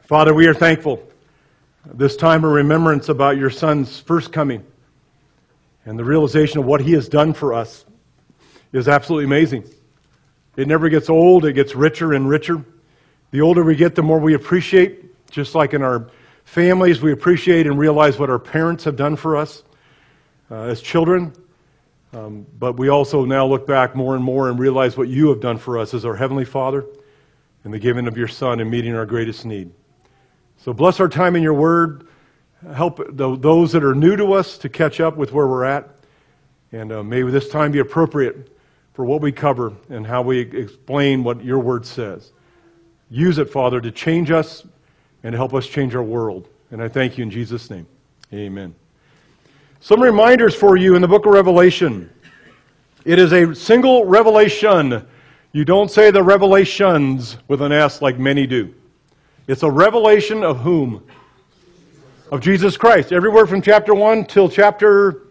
Father, we are thankful this time of remembrance about your Son's first coming and the realization of what He has done for us is absolutely amazing. It never gets old. It gets richer and richer. The older we get, the more we appreciate. Just like in our families, we appreciate and realize what our parents have done for us as children. But we also now look back more and more and realize what you have done for us as our Heavenly Father and the giving of your Son and meeting our greatest need. So bless our time in your word. Help those that are new to us to catch up with where we're at. And may this time be appropriate for what we cover and how we explain what your word says. Use it, Father, to change us and help us change our world. And I thank you in Jesus' name. Amen. Some reminders for you in the book of Revelation. It is a single revelation. You don't say the revelations with an S like many do. It's a revelation of whom? Of Jesus Christ. Everywhere from chapter 1 till chapter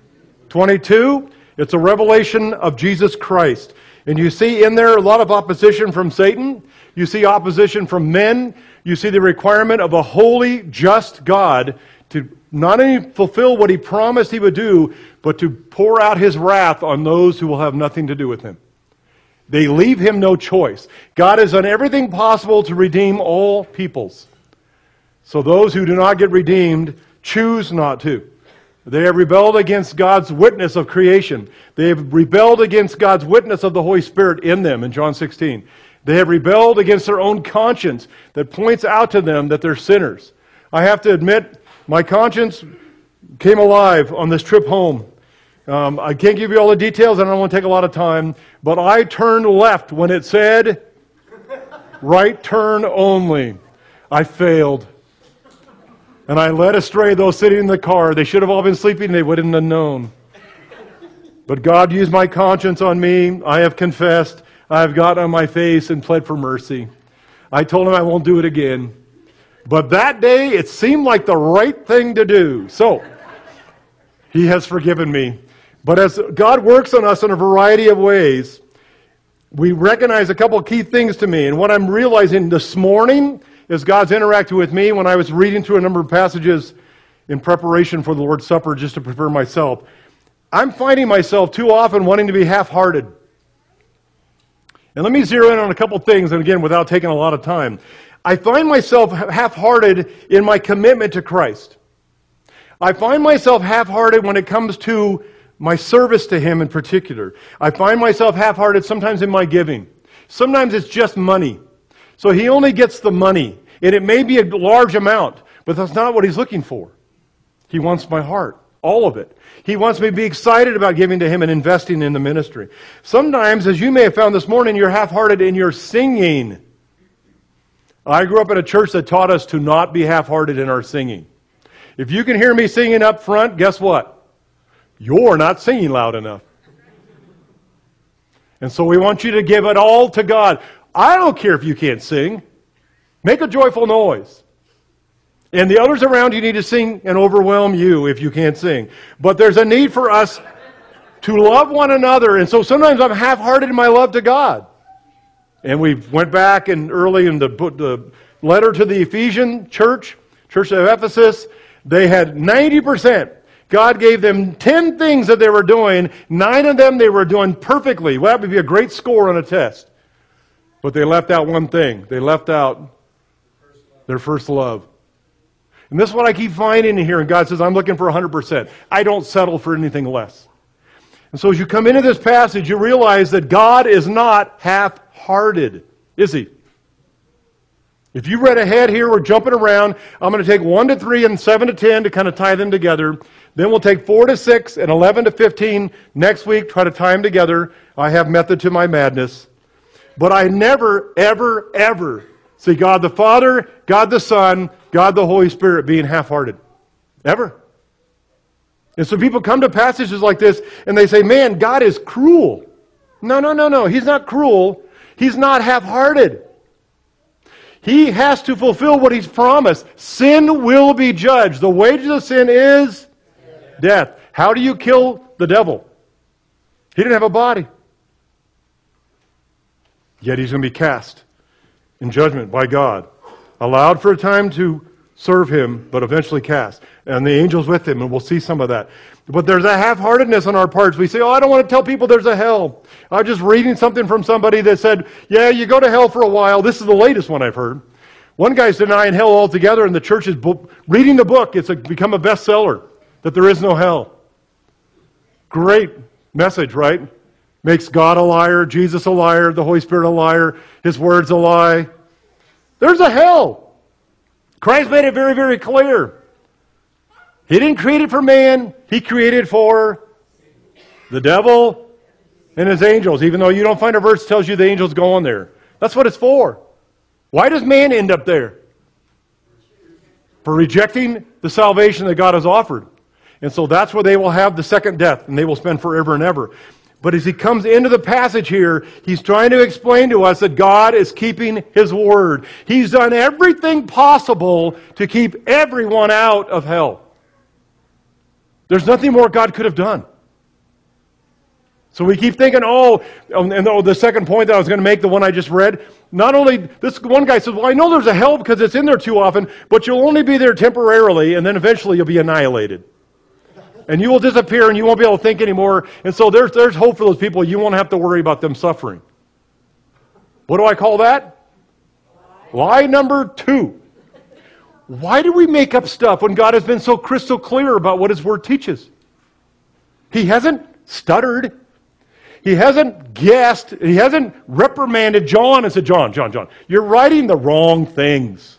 22, it's a revelation of Jesus Christ. And you see in there a lot of opposition from Satan. You see opposition from men. You see the requirement of a holy, just God to not only fulfill what He promised He would do, but to pour out His wrath on those who will have nothing to do with Him. They leave Him no choice. God has done everything possible to redeem all peoples. So those who do not get redeemed choose not to. They have rebelled against God's witness of creation. They have rebelled against God's witness of the Holy Spirit in them in John 16. They have rebelled against their own conscience that points out to them that they're sinners. I have to admit, my conscience came alive on this trip home. I can't give you all the details, and I don't want to take a lot of time, but I turned left when it said, right turn only. I failed. And I led astray those sitting in the car. They should have all been sleeping, they wouldn't have known. But God used my conscience on me. I have confessed. I have gotten on my face and pled for mercy. I told Him I won't do it again. But that day, it seemed like the right thing to do. So, He has forgiven me. But as God works on us in a variety of ways, we recognize a couple of key things to me. And what I'm realizing this morning is God's interacted with me when I was reading through a number of passages in preparation for the Lord's Supper just to prepare myself. I'm finding myself too often wanting to be half-hearted. And let me zero in on a couple things, and again, without taking a lot of time. I find myself half-hearted in my commitment to Christ. I find myself half-hearted when it comes to my service to Him in particular. I find myself half-hearted sometimes in my giving. Sometimes it's just money. So He only gets the money. And it may be a large amount, but that's not what He's looking for. He wants my heart, all of it. He wants me to be excited about giving to Him and investing in the ministry. Sometimes, as you may have found this morning, you're half-hearted in your singing. I grew up in a church that taught us to not be half-hearted in our singing. If you can hear me singing up front, guess what? You're not singing loud enough. And so we want you to give it all to God. I don't care if you can't sing. Make a joyful noise. And the others around you need to sing and overwhelm you if you can't sing. But there's a need for us to love one another. And so sometimes I'm half-hearted in my love to God. And we went back and early in the letter to the Ephesian church of Ephesus, they had 90%. God gave them 10 things that they were doing. 9 of them they were doing perfectly. Well, that would be a great score on a test. But they left out one thing. They left out their first love. And this is what I keep finding in here. And God says, I'm looking for 100%. I don't settle for anything less. And so as you come into this passage, you realize that God is not half-hearted, is He? If you read ahead here, we're jumping around. I'm going to take 1 to 3 and 7 to 10 to kind of tie them together. Then we'll take 4 to 6 and 11 to 15 next week, try to tie them together. I have method to my madness. But I never, ever, ever see God the Father, God the Son, God the Holy Spirit being half-hearted. Ever. And so people come to passages like this and they say, man, God is cruel. No. He's not cruel. He's not half-hearted. He has to fulfill what He's promised. Sin will be judged. The wages of sin is death. How do you kill the devil? He didn't have a body. Yet He's going to be cast in judgment by God. allowed for a time to serve him, but eventually cast. And the angels with him, and we'll see some of that. But there's a half-heartedness on our parts. We say, I don't want to tell people there's a hell. I was just reading something from somebody that said, yeah, you go to hell for a while. This is the latest one I've heard. One guy's denying hell altogether, and the church is reading the book. It's become a bestseller, that there is no hell. Great message, right? Makes God a liar, Jesus a liar, the Holy Spirit a liar, His Word's a lie. There's a hell. Christ made it very, very clear. He didn't create it for man. He created it for the devil and his angels, even though you don't find a verse that tells you the angels go on there. That's what it's for. Why does man end up there? For rejecting the salvation that God has offered. And so that's where they will have the second death, and they will spend forever and ever. But as he comes into the passage here, he's trying to explain to us that God is keeping His word. He's done everything possible to keep everyone out of hell. There's nothing more God could have done. So we keep thinking, the second point that I was going to make, the one I just read, not only, this one guy says, well, I know there's a hell because it's in there too often, but you'll only be there temporarily, and then eventually you'll be annihilated. And you will disappear, and you won't be able to think anymore. And so there's hope for those people. You won't have to worry about them suffering. What do I call that? Lie number 2. Why do we make up stuff when God has been so crystal clear about what His Word teaches? He hasn't stuttered. He hasn't guessed. He hasn't reprimanded John and said, John, you're writing the wrong things.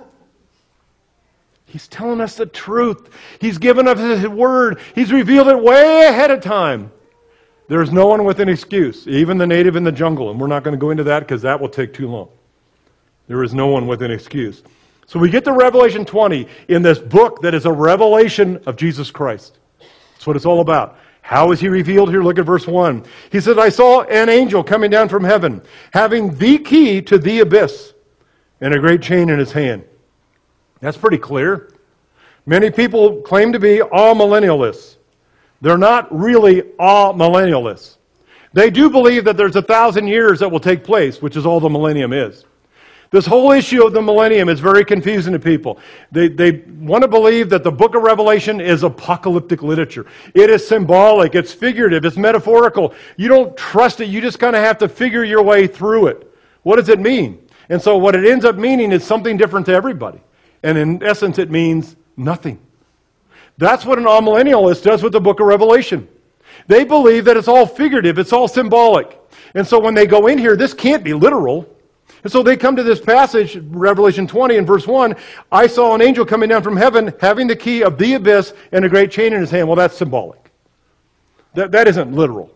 He's telling us the truth. He's given us His Word. He's revealed it way ahead of time. There's no one with an excuse, even the native in the jungle. And we're not going to go into that because that will take too long. There is no one with an excuse. So we get to Revelation 20 in this book that is a revelation of Jesus Christ. That's what it's all about. How is He revealed here? Look at verse 1. He said, I saw an angel coming down from heaven, having the key to the abyss and a great chain in his hand. That's pretty clear. Many people claim to be amillennialists. They're not really amillennialists. They do believe that there's 1,000 years that will take place, which is all the millennium is. This whole issue of the millennium is very confusing to people. They want to believe that the book of Revelation is apocalyptic literature. It is symbolic, it's figurative, it's metaphorical. You don't trust it, you just kind of have to figure your way through it. What does it mean? And so what it ends up meaning is something different to everybody. And in essence, it means nothing. That's what an amillennialist does with the book of Revelation. They believe that it's all figurative, it's all symbolic. And so when they go in here, this can't be literal. And so they come to this passage, Revelation 20 and verse 1, I saw an angel coming down from heaven, having the key of the abyss and a great chain in his hand. Well, that's symbolic. That isn't literal.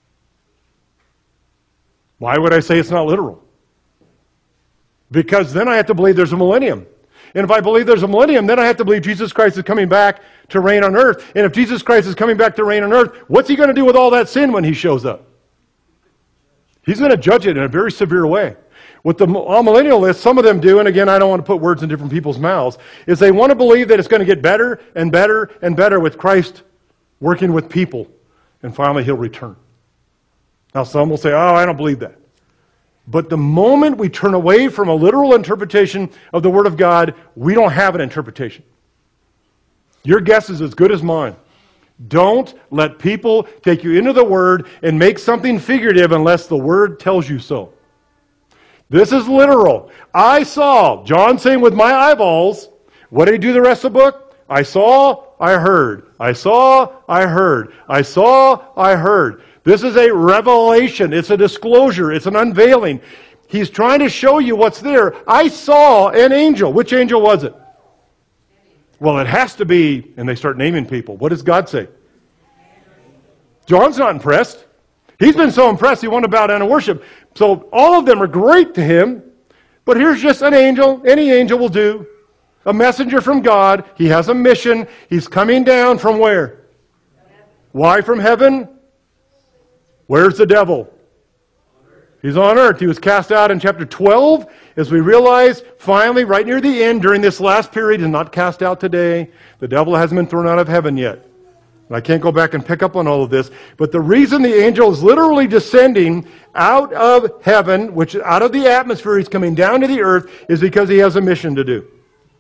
Why would I say it's not literal? Because then I have to believe there's a millennium. And if I believe there's a millennium, then I have to believe Jesus Christ is coming back to reign on earth. And if Jesus Christ is coming back to reign on earth, what's He going to do with all that sin when He shows up? He's going to judge it in a very severe way. What the amillennialists, some of them do, and again, I don't want to put words in different people's mouths, is they want to believe that it's going to get better and better and better with Christ working with people, and finally He'll return. Now some will say, I don't believe that. But the moment we turn away from a literal interpretation of the Word of God, we don't have an interpretation. Your guess is as good as mine. Don't let people take you into the Word and make something figurative unless the Word tells you so. This is literal. I saw, John saying with my eyeballs, what did he do the rest of the book? I saw, I heard. I saw, I heard. I saw, I heard. This is a revelation. It's a disclosure. It's an unveiling. He's trying to show you what's there. I saw an angel. Which angel was it? Well, it has to be, and they start naming people. What does God say? John's not impressed. He's been so impressed he wanted to bow down and worship. So all of them are great to him. But here's just an angel. Any angel will do. A messenger from God. He has a mission. He's coming down from where? Why from heaven? Where's the devil? He's on earth. He was cast out in chapter 12. As we realize, finally, right near the end, during this last period, he's not cast out today. The devil hasn't been thrown out of heaven yet. And I can't go back and pick up on all of this, but the reason the angel is literally descending out of heaven, which out of the atmosphere, he's coming down to the earth, is because he has a mission to do.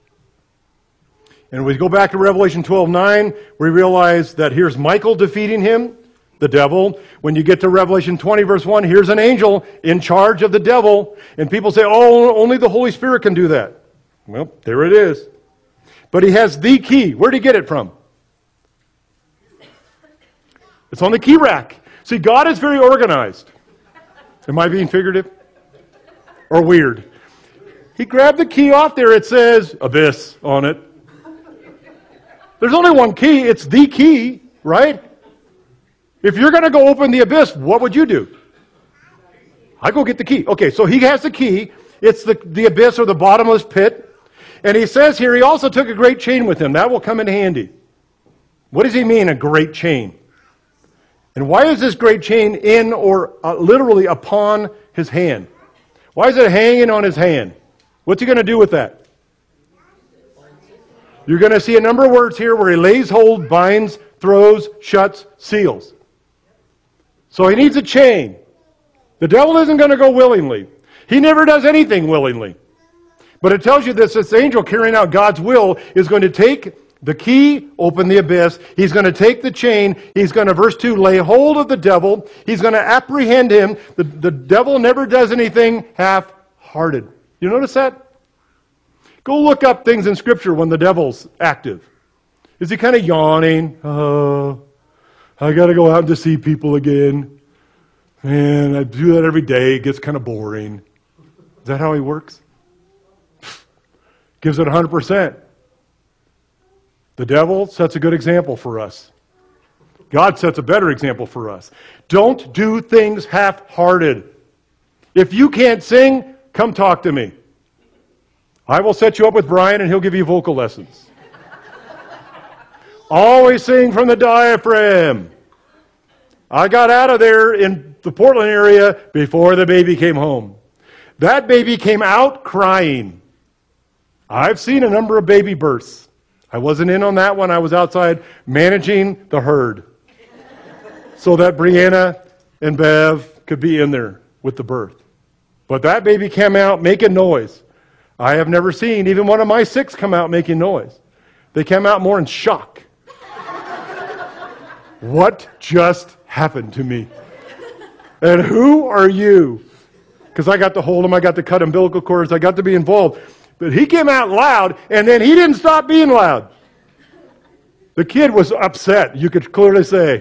And we go back to Revelation 12:9, we realize that here's Michael defeating him, the devil. When you get to Revelation 20, verse 1, here's an angel in charge of the devil. And people say, oh, only the Holy Spirit can do that. Well, there it is. But he has the key. Where'd he get it from? It's on the key rack. See, God is very organized. Am I being figurative? Or weird? He grabbed the key off there. It says abyss on it. There's only one key. It's the key, right? If you're going to go open the abyss, what would you do? I go get the key. Okay, so he has the key. It's the abyss or the bottomless pit. And he says here, he also took a great chain with him. That will come in handy. What does he mean, a great chain? And why is this great chain in or literally upon his hand? Why is it hanging on his hand? What's he going to do with that? You're going to see a number of words here where he lays hold, binds, throws, shuts, seals. So he needs a chain. The devil isn't going to go willingly. He never does anything willingly. But it tells you this angel carrying out God's will is going to take the key, open the abyss. He's going to take the chain. He's going to, verse 2, lay hold of the devil. He's going to apprehend him. The devil never does anything half-hearted. You notice that? Go look up things in Scripture when the devil's active. Is he kind of yawning? Oh, I got to go out to see people again. Man, I do that every day. It gets kind of boring. Is that how he works? Gives it 100%. The devil sets a good example for us. God sets a better example for us. Don't do things half-hearted. If you can't sing, come talk to me. I will set you up with Brian and he'll give you vocal lessons. Always sing from the diaphragm. I got out of there in the Portland area before the baby came home. That baby came out crying. I've seen a number of baby births. I wasn't in on that one. I was outside managing the herd so that Brianna and Bev could be in there with the birth. But that baby came out making noise. I have never seen even one of my 6 come out making noise. They came out more in shock. What just happened to me? And who are you? Because I got to hold him, I got to cut umbilical cords, I got to be involved. But he came out loud, and then he didn't stop being loud. The kid was upset, you could clearly say.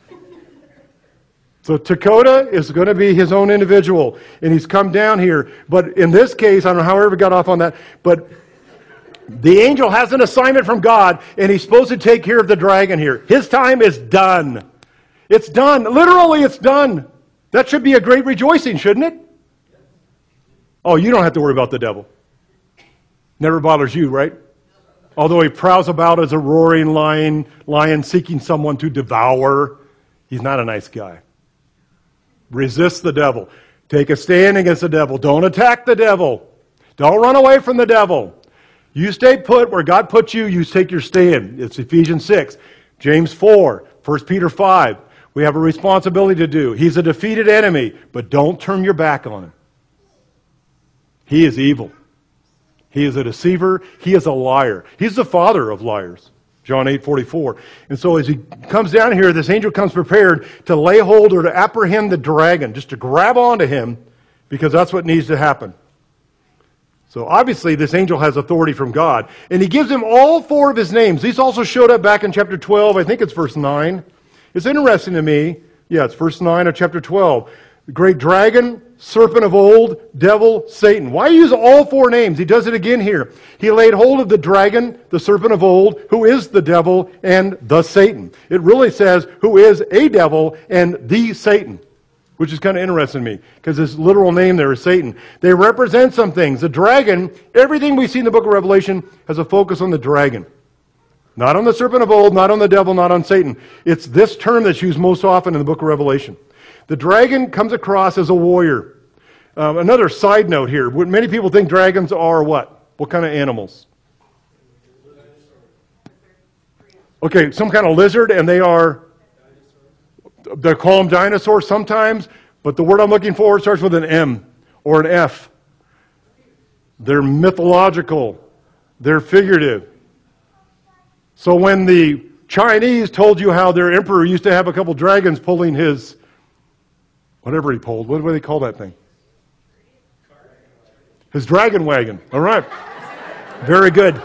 So Dakota is going to be his own individual, and he's come down here. But in this case, I don't know how I ever got off on that, but the angel has an assignment from God, and he's supposed to take care of the dragon here. His time is done. It's done. Literally, it's done. That should be a great rejoicing, shouldn't it? Oh, you don't have to worry about the devil. Never bothers you, right? Although he prowls about as a roaring lion seeking someone to devour, he's not a nice guy. Resist the devil. Take a stand against the devil. Don't attack the devil. Don't run away from the devil. You stay put where God put you, you take your stand. It's Ephesians 6, James 4, 1 Peter 5. We have a responsibility to do. He's a defeated enemy, but don't turn your back on him. He is evil. He is a deceiver. He is a liar. He's the father of liars. John 8:44. And so as he comes down here, this angel comes prepared to lay hold or to apprehend the dragon, just to grab onto him, because that's what needs to happen. So obviously this angel has authority from God. And he gives him all 4 of his names. These also showed up back in chapter 12. I think it's verse 9. It's interesting to me. Yeah, it's verse 9 of chapter 12. The great dragon, serpent of old, devil, Satan. Why use all 4 names? He does it again here. He laid hold of the dragon, the serpent of old, who is the devil and the Satan. It really says who is a devil and the Satan, which is kind of interesting to me because his literal name there is Satan. They represent some things. The dragon, everything we see in the book of Revelation has a focus on the dragon. Not on the serpent of old, not on the devil, not on Satan. It's this term that's used most often in the book of Revelation. The dragon comes across as a warrior. Another side note here. Many people think dragons are what? What kind of animals? Okay, some kind of lizard, and they call them dinosaurs sometimes, but the word I'm looking for starts with an M or an F. They're mythological. They're figurative. So when the Chinese told you how their emperor used to have a couple dragons pulling his, whatever he pulled, what do they call that thing? His dragon wagon. All right. Very good.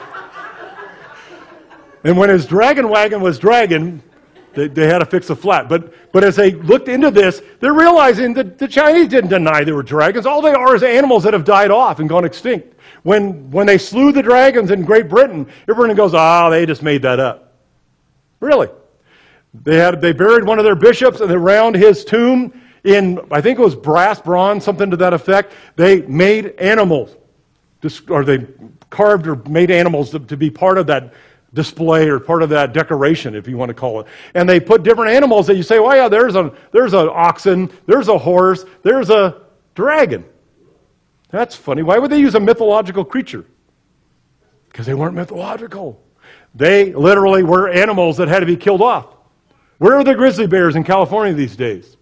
And when his dragon wagon was dragging, they had to fix a flat. But as they looked into this, they're realizing that the Chinese didn't deny they were dragons. All they are is animals that have died off and gone extinct. When they slew the dragons in Great Britain, everyone goes, they just made that up. Really. They buried one of their bishops, and around his tomb, in, I think it was brass, bronze, something to that effect, they made animals, or they carved or made animals to be part of that display or part of that decoration, if you want to call it. And they put different animals that you say, well, yeah, there's an oxen, there's a horse, there's a dragon. That's funny. Why would they use a mythological creature? Because they weren't mythological. They literally were animals that had to be killed off. Where are the grizzly bears in California these days?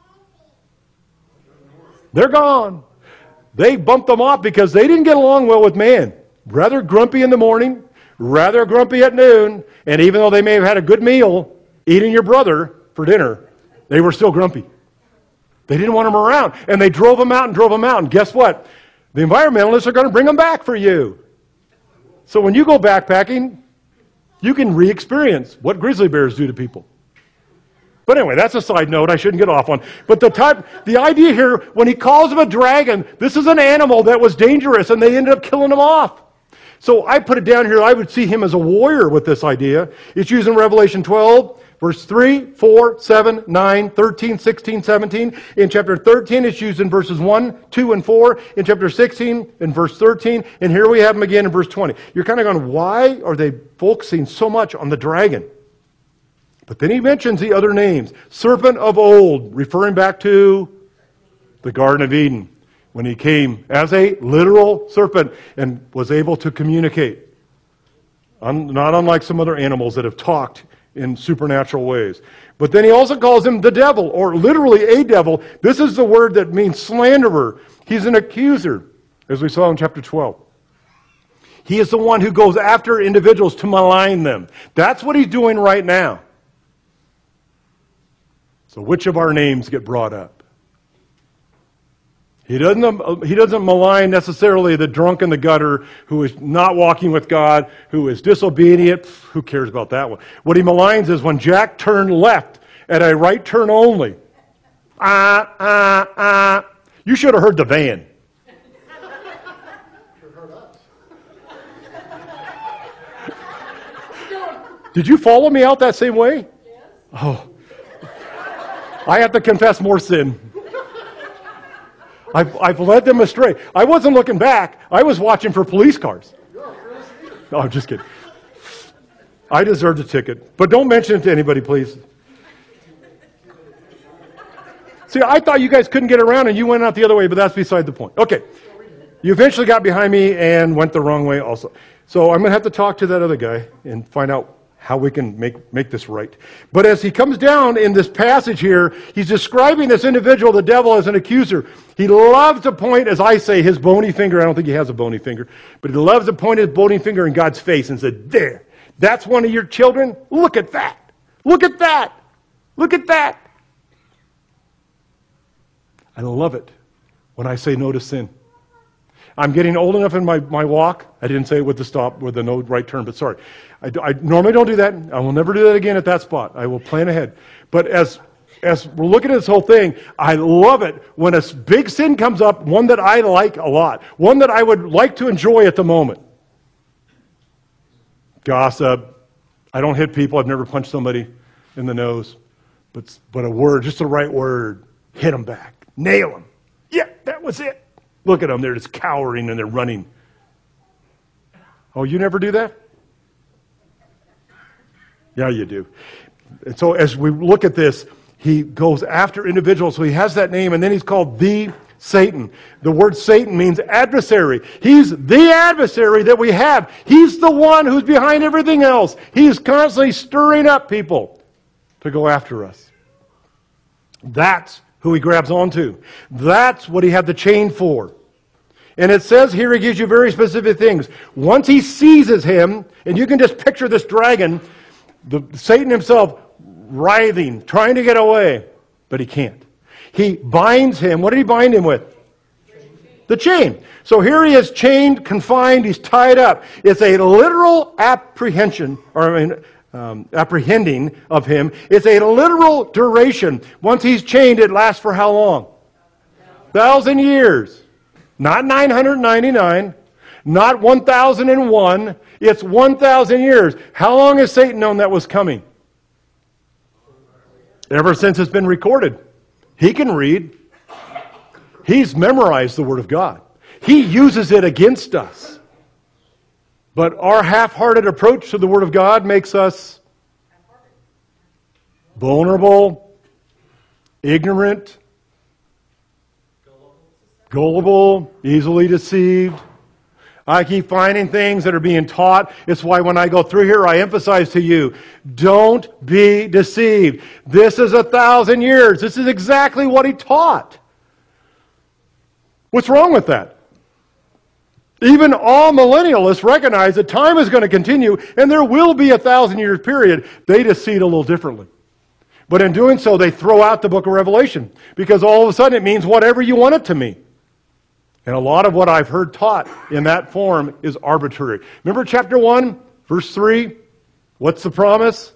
They're gone. They bumped them off because they didn't get along well with man. Rather grumpy in the morning, rather grumpy at noon, and even though they may have had a good meal eating your brother for dinner, they were still grumpy. They didn't want them around, and they drove them out. And guess what? The environmentalists are going to bring them back for you. So when you go backpacking, you can re-experience what grizzly bears do to people. But anyway, that's a side note I shouldn't get off on. But the idea here, when he calls him a dragon, this is an animal that was dangerous, and they ended up killing him off. So I put it down here, I would see him as a warrior with this idea. It's used in Revelation 12, verse 3, 4, 7, 9, 13, 16, 17. In chapter 13, it's used in verses 1, 2, and 4. In chapter 16, in verse 13. And here we have him again in verse 20. You're kind of going, why are they focusing so much on the dragon? But then he mentions the other names. Serpent of old, referring back to the Garden of Eden, when he came as a literal serpent and was able to communicate. Not unlike some other animals that have talked in supernatural ways. But then he also calls him the devil, or literally a devil. This is the word that means slanderer. He's an accuser, as we saw in chapter 12. He is the one who goes after individuals to malign them. That's what he's doing right now. So which of our names get brought up? He doesn't malign necessarily the drunk in the gutter who is not walking with God, who is disobedient. Who cares about that one? What he maligns is when Jack turned left at a right turn only. You should have heard the van. Did you follow me out that same way? Yes. Oh. I have to confess more sin. I've led them astray. I wasn't looking back. I was watching for police cars. No, I'm just kidding. I deserved a ticket. But don't mention it to anybody, please. See, I thought you guys couldn't get around and you went out the other way, but that's beside the point. Okay. You eventually got behind me and went the wrong way also. So I'm going to have to talk to that other guy and find out how we can make this right. But as he comes down in this passage here, he's describing this individual, the devil, as an accuser. He loves to point, as I say, his bony finger. I don't think he has a bony finger. But he loves to point his bony finger in God's face and say, there, that's one of your children? Look at that. Look at that. Look at that. I love it when I say no to sin. I'm getting old enough in my walk. I didn't say it with the stop, with the no right turn, but sorry. I normally don't do that. I will never do that again at that spot. I will plan ahead. But as we're looking at this whole thing, I love it when a big sin comes up, one that I like a lot, one that I would like to enjoy at the moment. Gossip. I don't hit people. I've never punched somebody in the nose. But a word, just the right word, hit them back. Nail them. Yeah, that was it. Look at them. They're just cowering and they're running. Oh, you never do that? Yeah, you do. And so as we look at this, he goes after individuals. So he has that name, and then he's called the Satan. The word Satan means adversary. He's the adversary that we have. He's the one who's behind everything else. He's constantly stirring up people to go after us. That's who he grabs onto. That's what he had the chain for. And it says here, he gives you very specific things. Once he seizes him, and you can just picture this dragon, Satan himself writhing, trying to get away, but he can't. He binds him. What did he bind him with? The chain. So here he is chained, confined, he's tied up. It's a literal apprehending of him. It's a literal duration. Once he's chained, it lasts for how long? 1,000 years. Not 999, not 1,001. It's 1,000 years. How long has Satan known that was coming? Ever since it's been recorded. He can read. He's memorized the Word of God. He uses it against us. But our half-hearted approach to the Word of God makes us vulnerable, ignorant, gullible, easily deceived. I keep finding things that are being taught. It's why when I go through here, I emphasize to you, don't be deceived. This is 1,000 years. This is exactly what he taught. What's wrong with that? Even all millennialists recognize that time is going to continue and there will be a 1,000-year period. They just see it a little differently. But in doing so, they throw out the book of Revelation because all of a sudden it means whatever you want it to mean. And a lot of what I've heard taught in that form is arbitrary. Remember chapter 1, verse 3? What's the promise?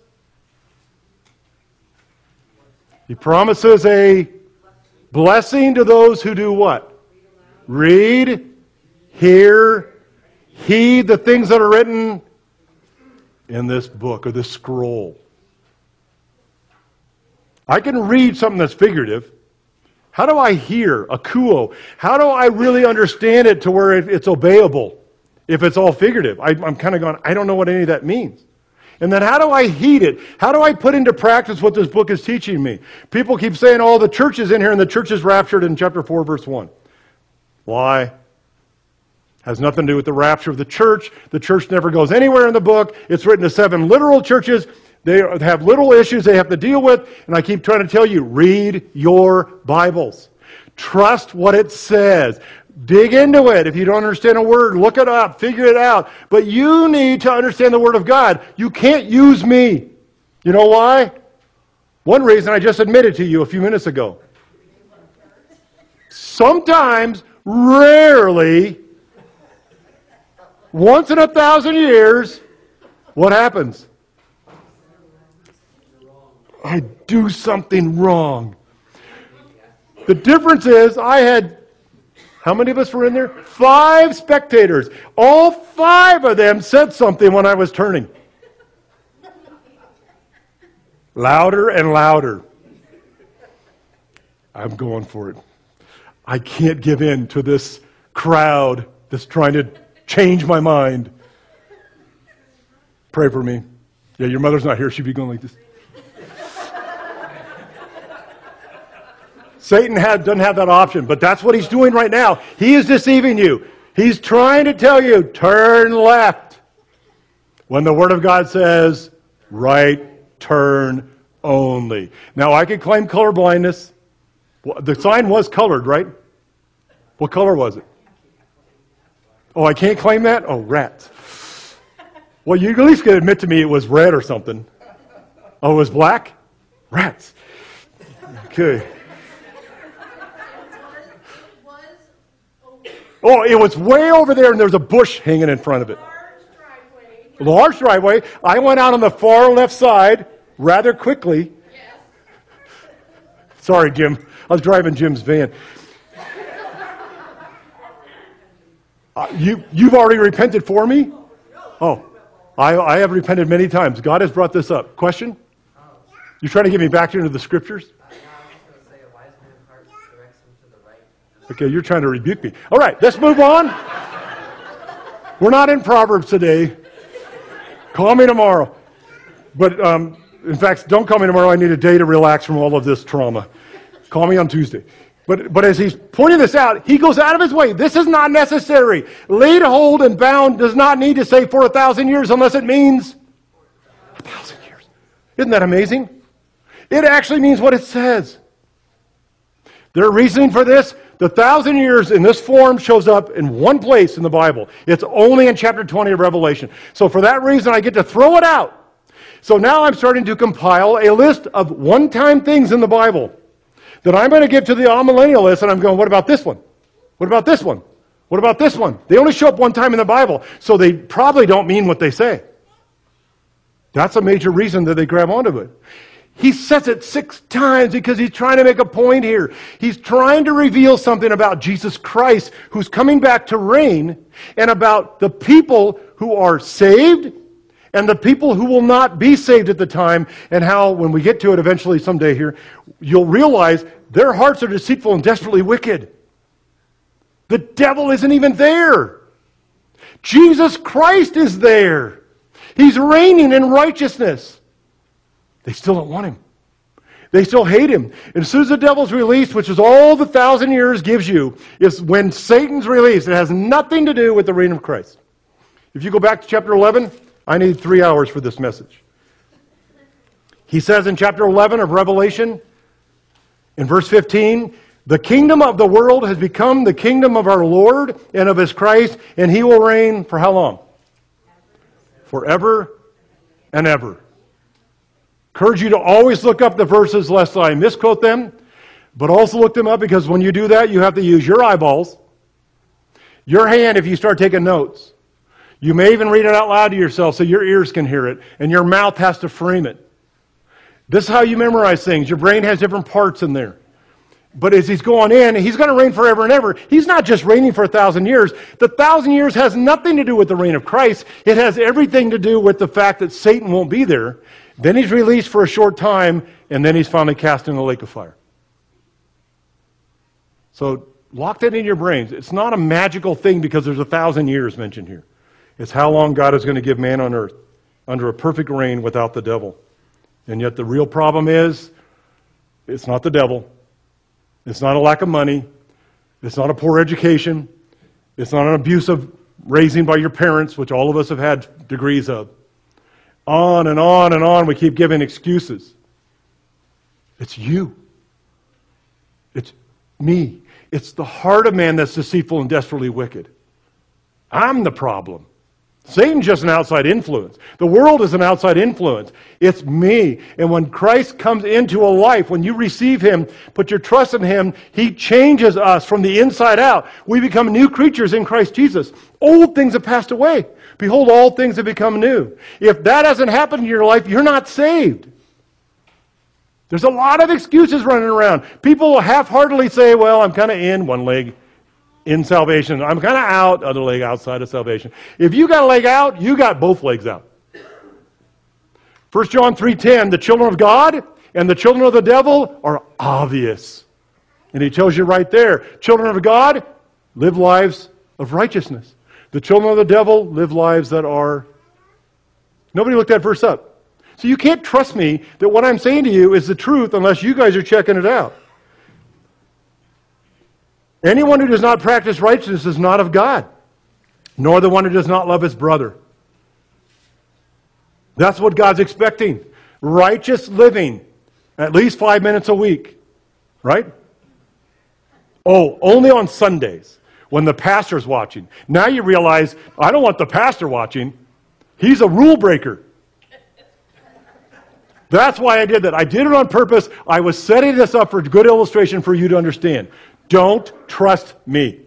He promises a blessing to those who do what? Read, hear, heed the things that are written in this book or this scroll. I can read something that's figurative. How do I hear akuo? How do I really understand it to where it's obeyable if it's all figurative? I'm kind of going, I don't know what any of that means. And then how do I heed it? How do I put into practice what this book is teaching me? People keep saying, oh, the church is in here and the church is raptured in chapter 4, verse 1. Why? Has nothing to do with the rapture of the church. The church never goes anywhere in the book. It's written to 7 literal churches. They have little issues they have to deal with, and I keep trying to tell you, read your Bibles. Trust what it says. Dig into it. If you don't understand a word, look it up, figure it out. But you need to understand the Word of God. You can't use me. You know why? One reason I just admitted to you a few minutes ago. Sometimes, rarely, once in 1,000 years, what happens? I do something wrong. The difference is I had, how many of us were in there? 5 spectators. All 5 of them said something when I was turning. Louder and louder. I'm going for it. I can't give in to this crowd that's trying to change my mind. Pray for me. Yeah, your mother's not here. She'd be going like this. Satan doesn't have that option, but that's what he's doing right now. He is deceiving you. He's trying to tell you, turn left. When the Word of God says, right turn only. Now, I could claim color blindness. The sign was colored, right? What color was it? Oh, I can't claim that? Oh, rats. Well, you at least could admit to me it was red or something. Oh, it was black? Rats. Okay. Oh, it was way over there, and there was a bush hanging in front of it. Large driveway. I went out on the far left side rather quickly. Yes. Sorry, Jim. I was driving Jim's van. You've already repented for me? Oh, I have repented many times. God has brought this up. Question? You trying to get me back into the Scriptures? Okay, you're trying to rebuke me. All right, let's move on. We're not in Proverbs today. Call me tomorrow. But, in fact, don't call me tomorrow. I need a day to relax from all of this trauma. Call me on Tuesday. But as he's pointing this out, he goes out of his way. This is not necessary. Laid hold and bound does not need to say for 1,000 years unless it means 1,000 years. Isn't that amazing? It actually means what it says. Their reasoning for this, the 1,000 years in this form shows up in one place in the Bible. It's only in chapter 20 of Revelation. So for that reason, I get to throw it out. So now I'm starting to compile a list of one-time things in the Bible that I'm going to give to the amillennialists, and I'm going, what about this one? What about this one? What about this one? They only show up one time in the Bible, so they probably don't mean what they say. That's a major reason that they grab onto it. He says it 6 times because he's trying to make a point here. He's trying to reveal something about Jesus Christ, who's coming back to reign, and about the people who are saved and the people who will not be saved at the time, and how, when we get to it eventually someday here, you'll realize their hearts are deceitful and desperately wicked. The devil isn't even there. Jesus Christ is there. He's reigning in righteousness. They still don't want him. They still hate him. And as soon as the devil's released, which is all the 1,000 years gives you, is when Satan's released. It has nothing to do with the reign of Christ. If you go back to chapter 11, I need 3 hours for this message. He says in chapter 11 of Revelation, in verse 15, the kingdom of the world has become the kingdom of our Lord and of His Christ, and He will reign for how long? Forever and ever. Encourage you to always look up the verses lest I misquote them, but also look them up, because when you do that, you have to use your eyeballs, your hand if you start taking notes. You may even read it out loud to yourself so your ears can hear it, and your mouth has to frame it. This is how you memorize things. Your brain has different parts in there. But as he's going in, he's going to reign forever and ever. He's not just reigning for 1,000 years. The 1,000 years has nothing to do with the reign of Christ. It has everything to do with the fact that Satan won't be there. Then he's released for a short time, and then he's finally cast in the lake of fire. So lock that in your brains. It's not a magical thing because there's 1,000 years mentioned here. It's how long God is going to give man on earth under a perfect reign without the devil. And yet the real problem is, it's not the devil. It's not a lack of money. It's not a poor education. It's not an abusive raising by your parents, which all of us have had degrees of. On and on and on, we keep giving excuses. It's you. It's me. It's the heart of man that's deceitful and desperately wicked. I'm the problem. Satan's just an outside influence. The world is an outside influence. It's me. And when Christ comes into a life, when you receive Him, put your trust in Him, He changes us from the inside out. We become new creatures in Christ Jesus. Old things have passed away. Behold, all things have become new. If that hasn't happened in your life, you're not saved. There's a lot of excuses running around. People will half-heartedly say, well, I'm kind of in one leg in salvation. I'm kind of out, other leg outside of salvation. If you got a leg out, you got both legs out. 1 John 3:10, the children of God and the children of the devil are obvious. And he tells you right there, children of God live lives of righteousness. The children of the devil live lives that are... Nobody looked that verse up. So you can't trust me that what I'm saying to you is the truth unless you guys are checking it out. Anyone who does not practice righteousness is not of God, nor the one who does not love his brother. That's what God's expecting. Righteous living, at least 5 minutes a week, right? Oh, only on Sundays when the pastor's watching. Now you realize, I don't want the pastor watching. He's a rule breaker. That's why I did that. I did it on purpose. I was setting this up for good illustration for you to understand. Don't trust me.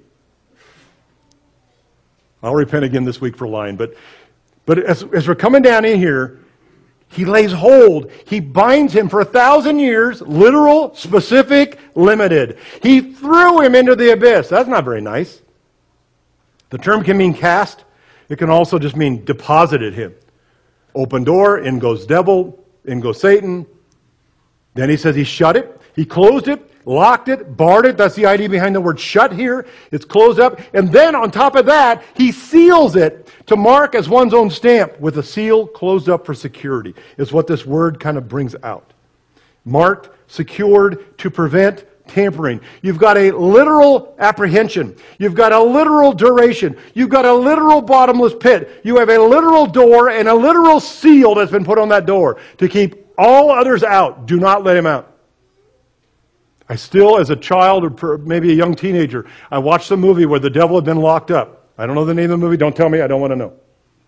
I'll repent again this week for lying. But as we're coming down in here, he lays hold. He binds him for 1,000 years, literal, specific, limited. He threw him into the abyss. That's not very nice. The term can mean cast. It can also just mean deposited him. Open door, in goes devil, in goes Satan. Then he says he shut it. He closed it, locked it, barred it. That's the idea behind the word shut here. It's closed up. And then on top of that, he seals it to mark as one's own stamp with a seal closed up for security, is what this word kind of brings out. Marked, secured, to prevent tampering. You've got a literal apprehension. You've got a literal duration. You've got a literal bottomless pit. You have a literal door and a literal seal that's been put on that door to keep all others out. Do not let him out. I still, as a child or maybe a young teenager, I watched a movie where the devil had been locked up. I don't know the name of the movie. Don't tell me. I don't want to know.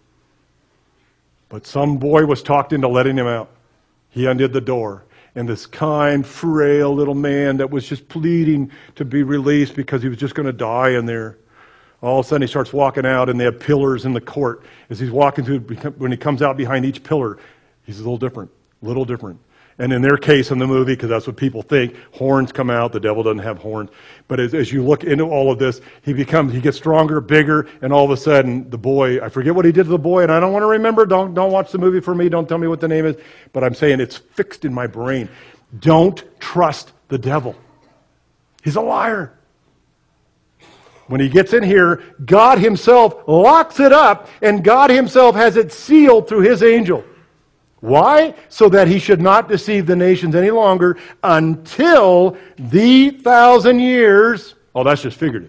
But some boy was talked into letting him out. He undid the door. And this kind, frail little man that was just pleading to be released because he was just going to die in there. All of a sudden he starts walking out, and they have pillars in the court. As he's walking through, when he comes out behind each pillar, he's a little different. And in their case in the movie, because that's what people think, horns come out. The devil doesn't have horns. But as you look into all of this, he gets stronger, bigger, and all of a sudden the boy, I forget what he did to the boy, and I don't want to remember. Don't watch the movie for me. Don't tell me what the name is. But I'm saying it's fixed in my brain. Don't trust the devil. He's a liar. When he gets in here, God himself locks it up, and God himself has it sealed through his angel. Why? So that he should not deceive the nations any longer until the 1,000 years. Oh, that's just figurative.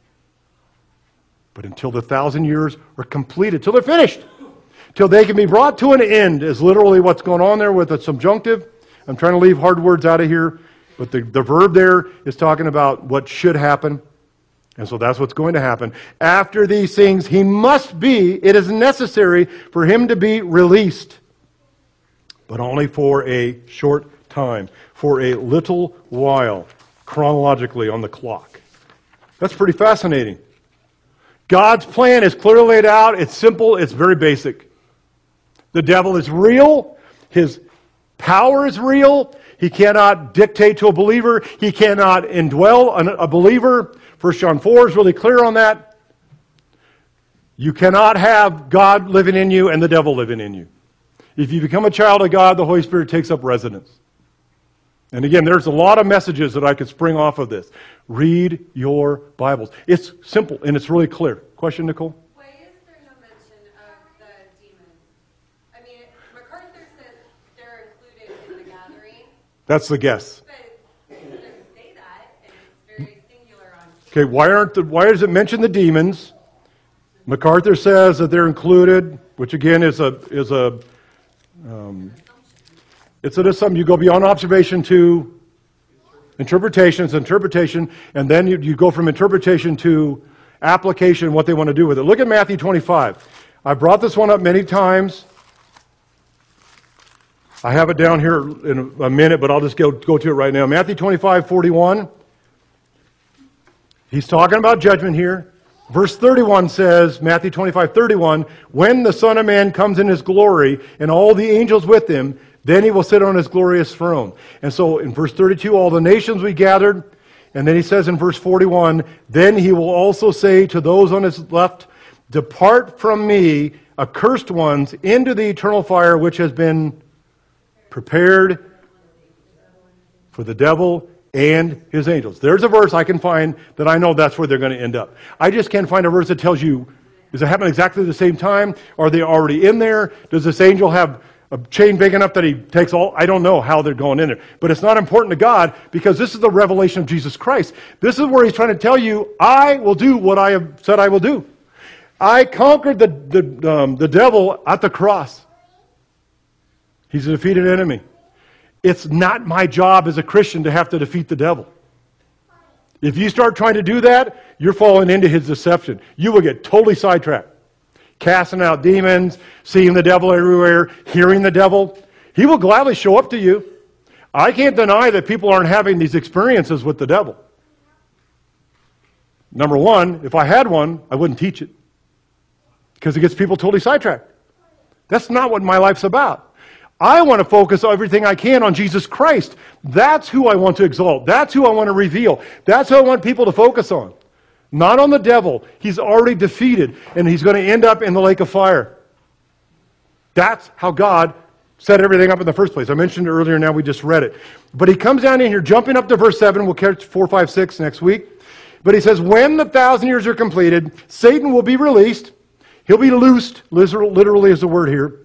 But until the 1,000 years are completed, till they're finished, till they can be brought to an end, is literally what's going on there with the subjunctive. I'm trying to leave hard words out of here, but the verb there is talking about what should happen. And so that's what's going to happen. After these things, he must be, it is necessary for him to be released. But only for a short time, for a little while, chronologically on the clock. That's pretty fascinating. God's plan is clearly laid out. It's simple. It's very basic. The devil is real. His power is real. He cannot dictate to a believer. He cannot indwell a believer. 1 John 4 is really clear on that. You cannot have God living in you and the devil living in you. If you become a child of God, the Holy Spirit takes up residence. And again, there's a lot of messages that I could spring off of this. Read your Bibles. It's simple and it's really clear. Question, Nicole? Why is there no mention of the demons? I mean, MacArthur says they're included in the gathering. That's the guess. But it doesn't say that, and it's very singular on... Okay, why does it mention the demons? MacArthur says that they're included, which again is it's an assumption. You go beyond observation to interpretation. It's interpretation, and then you go from interpretation to application, what they want to do with it. Look at Matthew 25. I brought this one up many times. I have it down here in a minute, but I'll just go to it right now. Matthew 25:41. He's talking about judgment here. Verse 31 says, Matthew 25:31, when the Son of Man comes in his glory and all the angels with him, then he will sit on his glorious throne. And so in verse 32, all the nations we gathered. And then he says in verse 41, then he will also say to those on his left, depart from me, accursed ones, into the eternal fire which has been prepared for the devil and his angels. There's a verse I can find that I know that's where they're going to end up. I just can't find a verse that tells you, does it happen exactly the same time? Are they already in there? Does this angel have a chain big enough that he takes all? I don't know how they're going in there. But it's not important to God because this is the revelation of Jesus Christ. This is where he's trying to tell you, I will do what I have said I will do. I conquered the devil at the cross. He's a defeated enemy. It's not my job as a Christian to have to defeat the devil. If you start trying to do that, you're falling into his deception. You will get totally sidetracked. Casting out demons, seeing the devil everywhere, hearing the devil. He will gladly show up to you. I can't deny that people aren't having these experiences with the devil. Number one, if I had one, I wouldn't teach it. Because it gets people totally sidetracked. That's not what my life's about. I want to focus everything I can on Jesus Christ. That's who I want to exalt. That's who I want to reveal. That's who I want people to focus on. Not on the devil. He's already defeated, and he's going to end up in the lake of fire. That's how God set everything up in the first place. I mentioned it earlier, now we just read it. But he comes down in here, jumping up to verse 7. We'll catch 4, 5, 6 next week. But he says, when the 1,000 years are completed, Satan will be released. He'll be loosed, literally is the word here,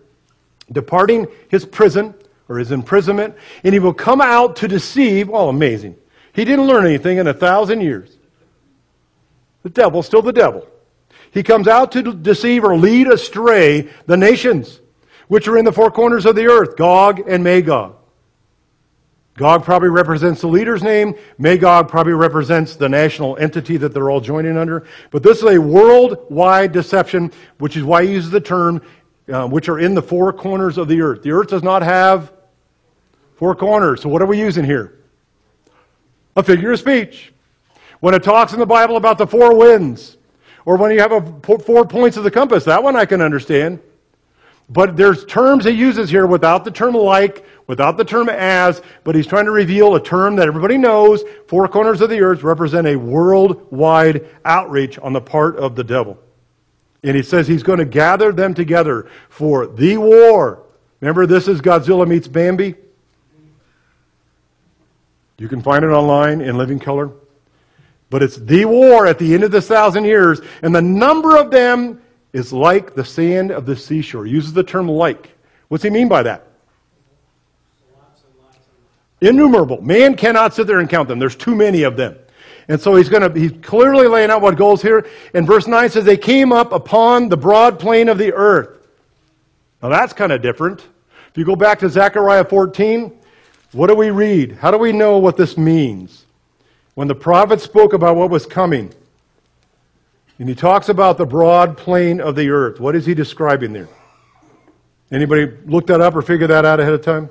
departing his prison, or his imprisonment, and he will come out to deceive. Oh, amazing. He didn't learn anything in 1,000 years. The devil's still the devil. He comes out to deceive or lead astray the nations, which are in the four corners of the earth, Gog and Magog. Gog probably represents the leader's name. Magog probably represents the national entity that they're all joining under. But this is a worldwide deception, which is why he uses the term, which are in the four corners of the earth. The earth does not have four corners. So what are we using here? A figure of speech. When it talks in the Bible about the four winds, or when you have 4 points of the compass, that one I can understand. But there's terms he uses here without the term like, without the term as, but he's trying to reveal a term that everybody knows. Four corners of the earth represent a worldwide outreach on the part of the devil. And he says he's going to gather them together for the war. Remember, this is Godzilla meets Bambi. You can find it online in living color. But it's the war at the end of this 1,000 years, and the number of them is like the sand of the seashore. He uses the term like. What's he mean by that? Innumerable. Man cannot sit there and count them. There's too many of them. And so he's clearly laying out what goes here. And verse 9 says, they came up upon the broad plain of the earth. Now that's kind of different. If you go back to Zechariah 14, what do we read? How do we know what this means? When the prophet spoke about what was coming, and he talks about the broad plain of the earth, what is he describing there? Anybody look that up or figure that out ahead of time?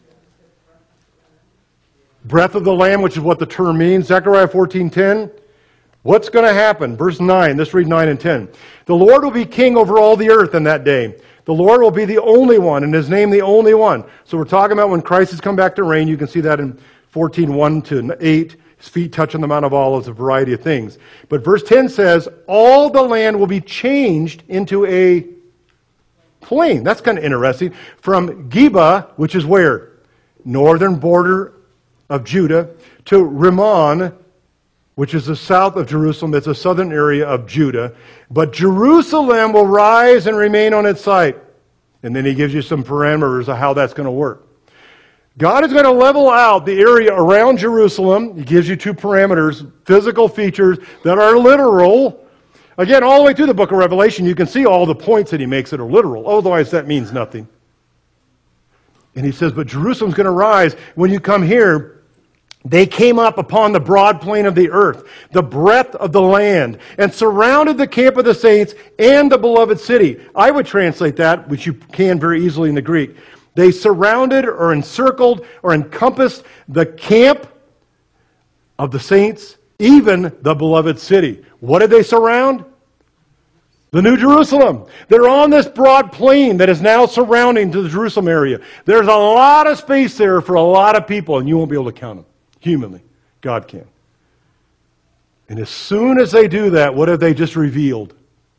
Breath of the Lamb, which is what the term means. Zechariah 14:10. What's going to happen? Verse 9. Let's read 9 and 10. The Lord will be king over all the earth in that day. The Lord will be the only one, and His name the only one. So we're talking about when Christ has come back to reign. You can see that in 14:1 to 8. His feet touching the Mount of Olives, a variety of things. But verse 10 says, all the land will be changed into a plain. That's kind of interesting. From Geba, which is where? Northern border of Judah, to Rimmon, which is the south of Jerusalem. That's a southern area of Judah. But Jerusalem will rise and remain on its site. And then he gives you some parameters of how that's going to work. God is going to level out the area around Jerusalem. He gives you 2 parameters, physical features that are literal. Again, all the way through the book of Revelation, you can see all the points that he makes that are literal. Otherwise, that means nothing. And he says, but Jerusalem's going to rise. When you come here, they came up upon the broad plain of the earth, the breadth of the land, and surrounded the camp of the saints and the beloved city. I would translate that, which you can very easily in the Greek. They surrounded or encircled or encompassed the camp of the saints, even the beloved city. What did they surround? The New Jerusalem. They're on this broad plain that is now surrounding to the Jerusalem area. There's a lot of space there for a lot of people, and you won't be able to count them humanly. God can. And as soon as they do that, what have they just revealed?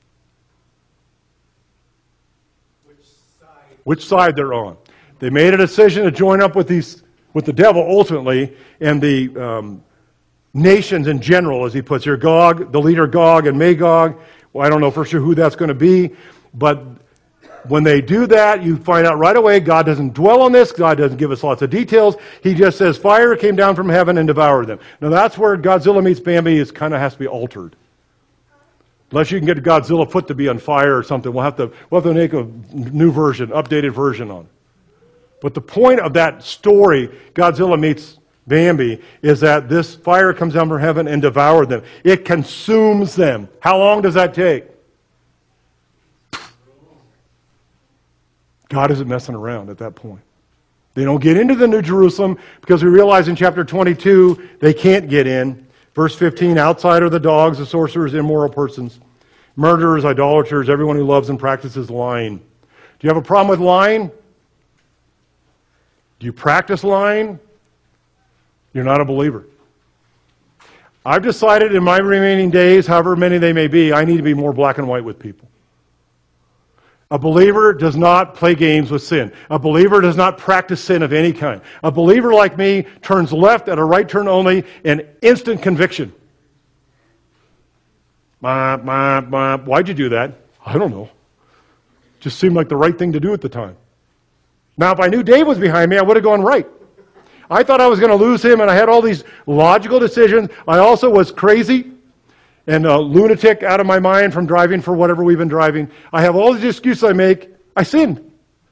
Which side they're on. They made a decision to join up with the devil ultimately, and the nations in general, as he puts here, Gog, the leader Gog and Magog. Well, I don't know for sure who that's going to be, but when they do that, you find out right away God doesn't dwell on this. God doesn't give us lots of details. He just says fire came down from heaven and devoured them. Now that's where Godzilla meets Bambi is kind of has to be altered. Unless you can get Godzilla foot to be on fire or something, we'll have to make a new version, updated version on it. But the point of that story, Godzilla meets Bambi, is that this fire comes down from heaven and devoured them. It consumes them. How long does that take? God isn't messing around at that point. They don't get into the New Jerusalem because we realize in chapter 22 they can't get in. Verse 15, outside are the dogs, the sorcerers, immoral persons, murderers, idolaters, everyone who loves and practices lying. Do you have a problem with lying? Do you practice lying? You're not a believer. I've decided in my remaining days, however many they may be, I need to be more black and white with people. A believer does not play games with sin. A believer does not practice sin of any kind. A believer like me turns left at a right turn only and instant conviction. Why'd you do that? I don't know. Just seemed like the right thing to do at the time. Now, if I knew Dave was behind me, I would have gone right. I thought I was going to lose him, and I had all these logical decisions. I also was crazy and a lunatic out of my mind from driving for whatever we've been driving. I have all these excuses I make. I sinned.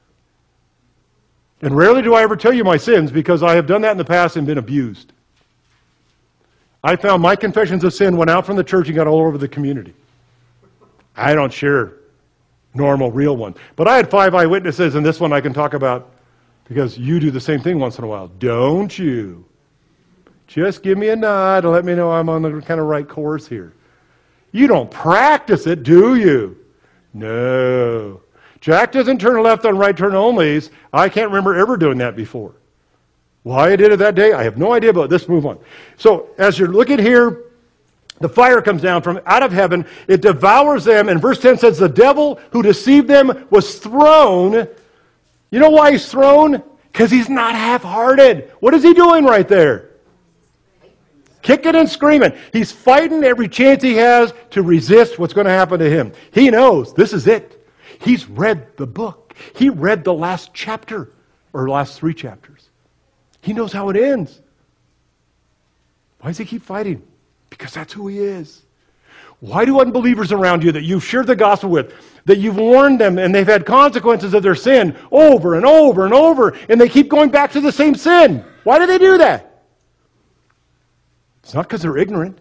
And rarely do I ever tell you my sins because I have done that in the past and been abused. I found my confessions of sin went out from the church and got all over the community. I don't share normal, real ones. But I had 5 eyewitnesses, and this one I can talk about because you do the same thing once in a while. Don't you? Just give me a nod and let me know I'm on the kind of right course here. You don't practice it, do you? No. Jack doesn't turn left on right turn onlys. I can't remember ever doing that before. Why I did it that day, I have no idea, but let's move on. So, as you're looking here, the fire comes down from out of heaven. It devours them. And verse 10 says, the devil who deceived them was thrown. You know why he's thrown? Because he's not half-hearted. What is he doing right there? Kicking and screaming. He's fighting every chance he has to resist what's going to happen to him. He knows this is it. He's read the book. He read the last chapter, or last 3 chapters. He knows how it ends. Why does he keep fighting? Because that's who he is. Why do unbelievers around you that you've shared the gospel with, that you've warned them and they've had consequences of their sin over and over and over, and they keep going back to the same sin? Why do they do that? It's not because they're ignorant.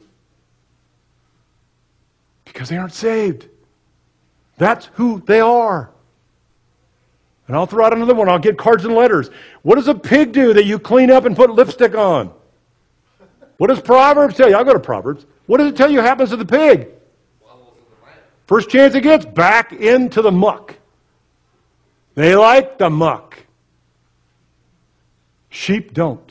Because they aren't saved. That's who they are. And I'll throw out another one. I'll get cards and letters. What does a pig do that you clean up and put lipstick on? What does Proverbs tell you? I'll go to Proverbs. What does it tell you happens to the pig? First chance it gets, back into the muck. They like the muck. Sheep don't.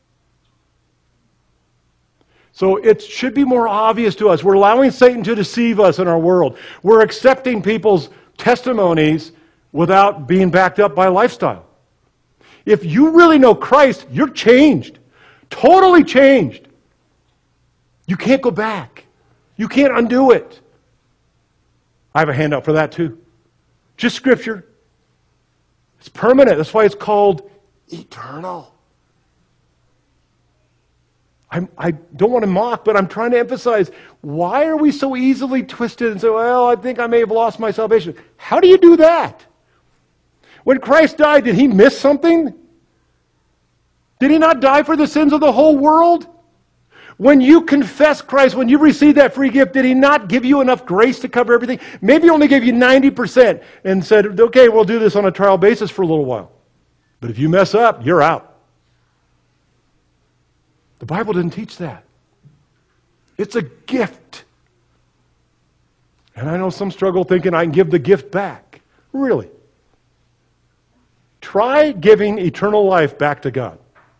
So it should be more obvious to us. We're allowing Satan to deceive us in our world. We're accepting people's testimonies without being backed up by lifestyle. If you really know Christ, you're changed. Totally changed. You can't go back. You can't undo it. I have a handout for that too. Just Scripture. It's permanent. That's why it's called eternal. I don't want to mock, but I'm trying to emphasize, why are we so easily twisted and say, well, I think I may have lost my salvation? How do you do that? When Christ died, did he miss something? Did he not die for the sins of the whole world? When you confess Christ, when you receive that free gift, did he not give you enough grace to cover everything? Maybe he only gave you 90% and said, okay, we'll do this on a trial basis for a little while. But if you mess up, you're out. The Bible didn't teach that. It's a gift. And I know some struggle thinking I can give the gift back. Really? Try giving eternal life back to God.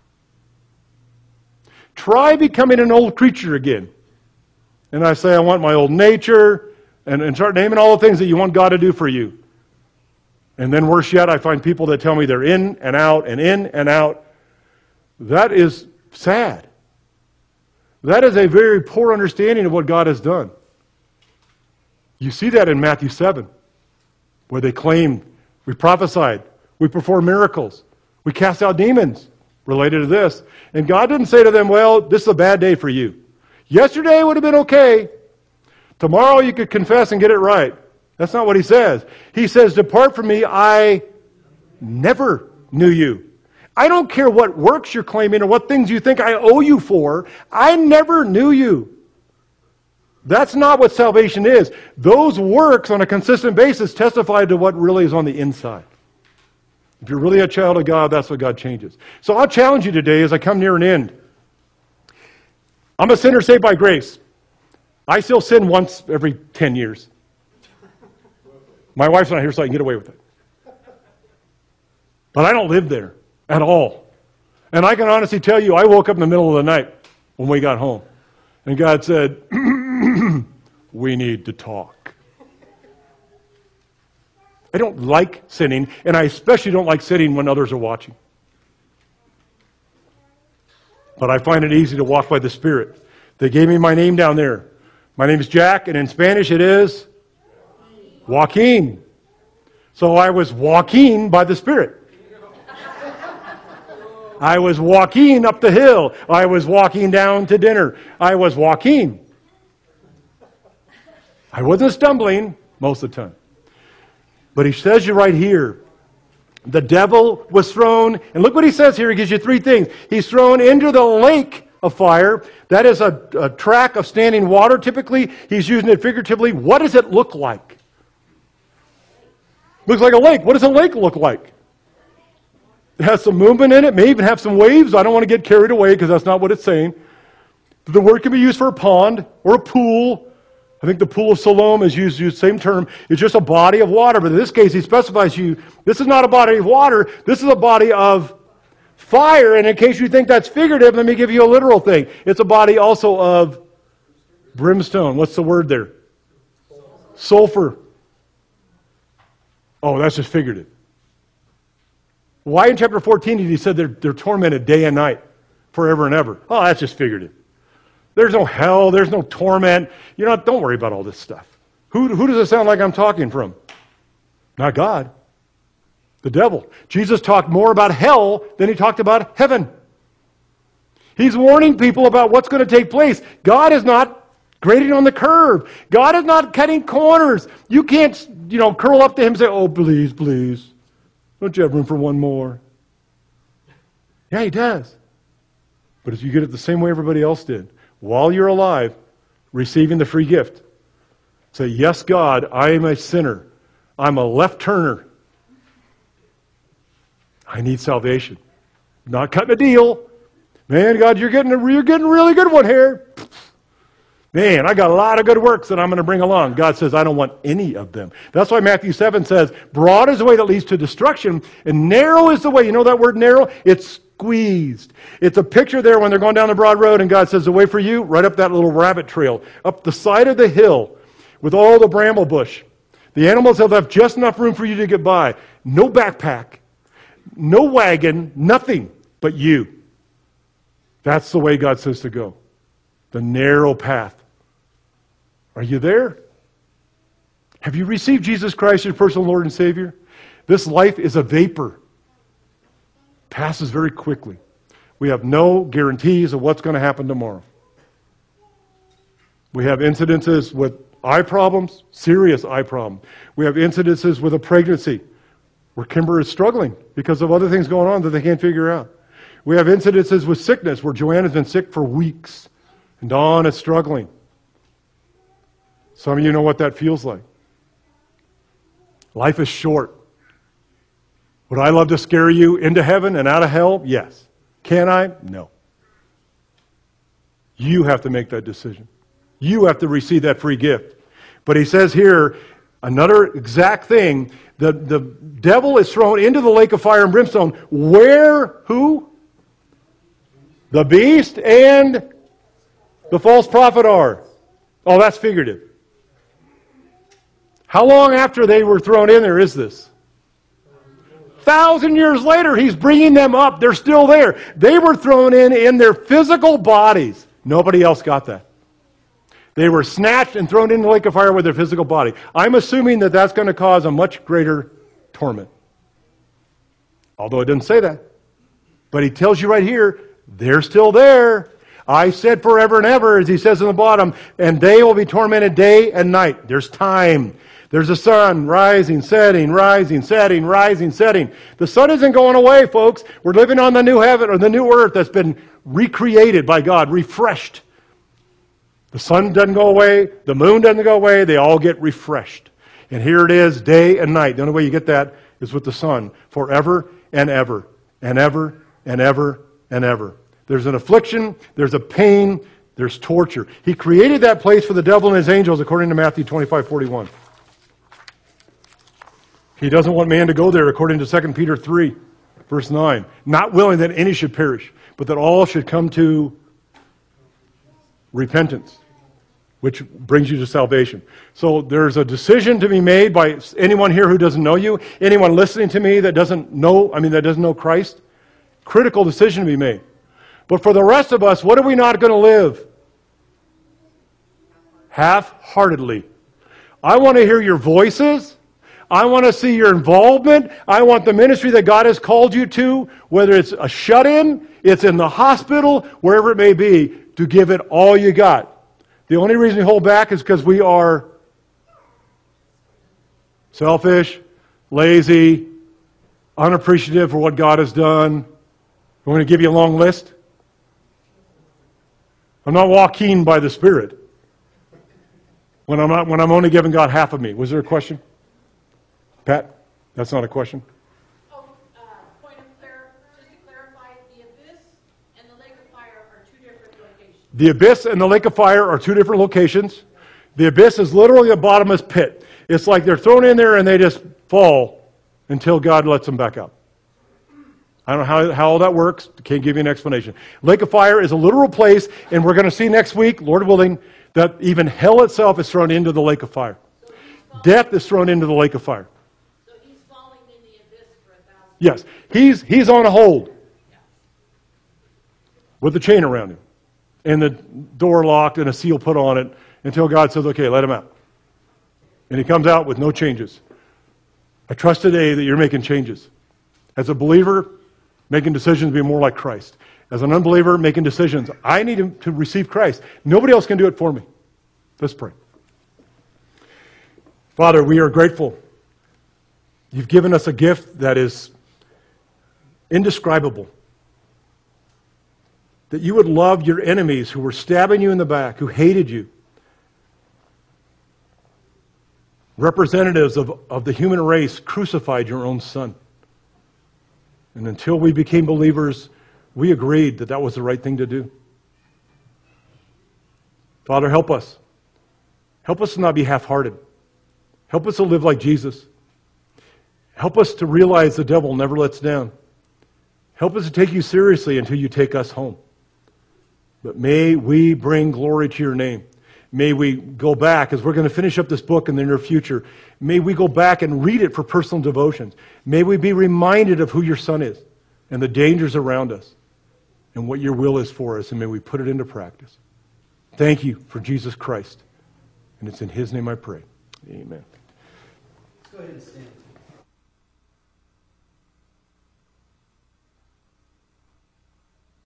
Try becoming an old creature again. And I say, I want my old nature, and start naming all the things that you want God to do for you. And then worse yet, I find people that tell me they're in and out and in and out. That is sad. That is a very poor understanding of what God has done. You see that in Matthew 7, where they claim, we prophesied, we perform miracles, we cast out demons related to this. And God didn't say to them, well, this is a bad day for you. Yesterday would have been okay. Tomorrow you could confess and get it right. That's not what he says. He says, depart from me, I never knew you. I don't care what works you're claiming or what things you think I owe you for. I never knew you. That's not what salvation is. Those works on a consistent basis testify to what really is on the inside. If you're really a child of God, that's what God changes. So I'll challenge you today as I come near an end. I'm a sinner saved by grace. I still sin once every 10 years. My wife's not here, so I can get away with it. But I don't live there at all. And I can honestly tell you, I woke up in the middle of the night when we got home. And God said, we need to talk. I don't like sinning, and I especially don't like sinning when others are watching. But I find it easy to walk by the Spirit. They gave me my name down there. My name is Jack, and in Spanish it is Joaquin. So I was walking by the Spirit. I was walking up the hill. I was walking down to dinner. I was walking. I wasn't stumbling most of the time. But he says you right here, the devil was thrown, and look what he says here. He gives you three things. He's thrown into the lake of fire. That is a track of standing water. Typically, he's using it figuratively. What does it look like? Looks like a lake. What does a lake look like? It has some movement in it, may even have some waves. I don't want to get carried away because that's not what it's saying. The word can be used for a pond or a pool. I think the pool of Siloam is used the same term. It's just a body of water. But in this case, he specifies you, this is not a body of water. This is a body of fire. And in case you think that's figurative, let me give you a literal thing. It's a body also of brimstone. What's the word there? Sulfur. Oh, that's just figurative. Why in chapter 14 did he say they're tormented day and night, forever and ever? Oh, that's just figurative. There's no hell. There's no torment. Don't worry about all this stuff. Who does it sound like I'm talking from? Not God. The devil. Jesus talked more about hell than he talked about heaven. He's warning people about what's going to take place. God is not grading on the curve. God is not cutting corners. You can't, curl up to him and say, oh, please, please. Don't you have room for one more? Yeah, he does. But if you get it the same way everybody else did, while you're alive, receiving the free gift, say, yes, God, I am a sinner. I'm a left turner. I need salvation. Not cutting a deal. Man, God, you're getting a really good one here. Man, I got a lot of good works that I'm going to bring along. God says, I don't want any of them. That's why Matthew 7 says, broad is the way that leads to destruction, and narrow is the way. You know that word narrow? It's squeezed. It's a picture there when they're going down the broad road, and God says, the way for you, right up that little rabbit trail, up the side of the hill, with all the bramble bush. The animals have left just enough room for you to get by. No backpack, no wagon, nothing but you. That's the way God says to go. The narrow path. Are you there? Have you received Jesus Christ, your personal Lord and Savior? This life is a vapor. Passes very quickly. We have no guarantees of what's going to happen tomorrow. We have incidences with eye problems, serious eye problems. We have incidences with a pregnancy where Kimber is struggling because of other things going on that they can't figure out. We have incidences with sickness where Joanne has been sick for weeks and Dawn is struggling. Some of you know what that feels like. Life is short. Would I love to scare you into heaven and out of hell? Yes. Can I? No. You have to make that decision. You have to receive that free gift. But he says here, another exact thing, the devil is thrown into the lake of fire and brimstone. Where? Who? The beast and the false prophet are. Oh, that's figurative. How long after they were thrown in there is this? 1,000 years later, he's bringing them up. They're still there. They were thrown in their physical bodies. Nobody else got that. They were snatched and thrown in the lake of fire with their physical body. I'm assuming that that's going to cause a much greater torment. Although it didn't say that. But he tells you right here, they're still there. I said forever and ever, as he says in the bottom, and they will be tormented day and night. There's time. There's a sun rising, setting, rising, setting, rising, setting. The sun isn't going away, folks. We're living on the new heaven or the new earth that's been recreated by God, refreshed. The sun doesn't go away. The moon doesn't go away. They all get refreshed. And here it is, day and night. The only way you get that is with the sun, forever and ever, and ever, and ever, and ever. There's an affliction, there's a pain, there's torture. He created that place for the devil and his angels, according to Matthew 25:41. He doesn't want man to go there, according to 2 Peter 3, verse 9. Not willing that any should perish, but that all should come to repentance, which brings you to salvation. So there's a decision to be made by anyone here who doesn't know you, anyone listening to me that doesn't know Christ. Critical decision to be made. But for the rest of us, what are we not going to live? Half-heartedly. I want to hear your voices. I want to see your involvement. I want the ministry that God has called you to, whether it's a shut-in, it's in the hospital, wherever it may be, to give it all you got. The only reason we hold back is because we are selfish, lazy, unappreciative for what God has done. I'm going to give you a long list. I'm not walking by the Spirit when I'm only giving God half of me. Was there a question? Pat? That's not a question. Point of just to clarify, the abyss and the lake of fire are two different locations. The abyss and the lake of fire are two different locations. The abyss is literally a bottomless pit. It's like they're thrown in there and they just fall until God lets them back out. I don't know how all that works. Can't give you an explanation. Lake of fire is a literal place, and we're going to see next week, Lord willing, that even hell itself is thrown into the lake of fire. Death is thrown into the lake of fire. So he's falling in the abyss for 1,000 Yes, years. he's on a hold with a chain around him, and the door locked and a seal put on it until God says, okay, let him out. And he comes out with no changes. I trust today that you're making changes. As a believer, making decisions to be more like Christ. As an unbeliever, making decisions. I need to receive Christ. Nobody else can do it for me. Let's pray. Father, we are grateful. You've given us a gift that is indescribable. That you would love your enemies who were stabbing you in the back, who hated you. Representatives of the human race crucified your own Son. And until we became believers, we agreed that that was the right thing to do. Father, help us. Help us to not be half-hearted. Help us to live like Jesus. Help us to realize the devil never lets down. Help us to take you seriously until you take us home. But may we bring glory to your name. May we go back, as we're going to finish up this book in the near future, may we go back and read it for personal devotions. May we be reminded of who your Son is and the dangers around us and what your will is for us, and may we put it into practice. Thank you for Jesus Christ. And it's in his name I pray. Amen. Let's go ahead and stand.